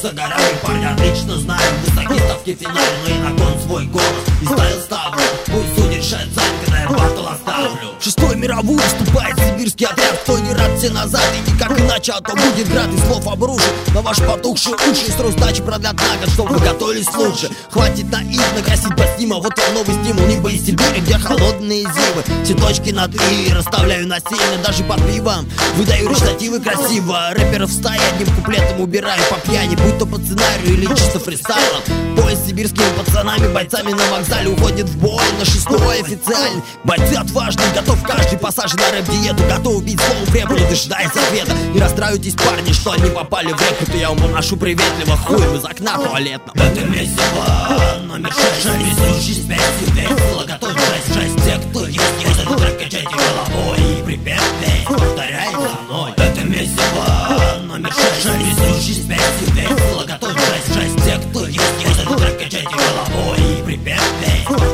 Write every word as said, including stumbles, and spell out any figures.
загорали, парни отлично знают. Высокие ставки финальные, огонь свой голос и ставил ставлю. Пусть судьи решает сами, когда я батл оставлю. Шестой мировую вступает сибирский отряд. Кто не рад, все назад, и никак иначе, а то будет град из слов обрушит на ваши потухшие уши. И срок сдачи продлят на год, чтоб вы готовились лучше. Хватит наивно гасить по стима, вот он новый стимул. Небо из Сибири, где холодные зимы. Все точки над «и» расставляю насильно, даже по пивам. Выдаю речитативы красиво, рэперов в стае одним куплетом убираю по пьяни. Будь то по сценарию или чисто фристайлом. Бой с сибирскими пацанами, бойцами на вокзале уходит в бой на шестой официальный. Бойцы отважные, готов каждый пассаж на рэп-диету. Готов убить словом преподу, дожидаясь ответа. Не расстраивайтесь, парни, что они попали в рэп. Это я вам поношу приветливо хуем из окна туалетного. Это месиво номер шесть, несущий спесь и весело, готов жесть, жесть. Те, кто есть, есть этот трек, качайте головой и припев весь, повторяй за мной. Это месиво номер шесть, несущий спесь и весело, готов жесть, жесть. Те, кто есть, есть этот трек, качайте головой и припев весь.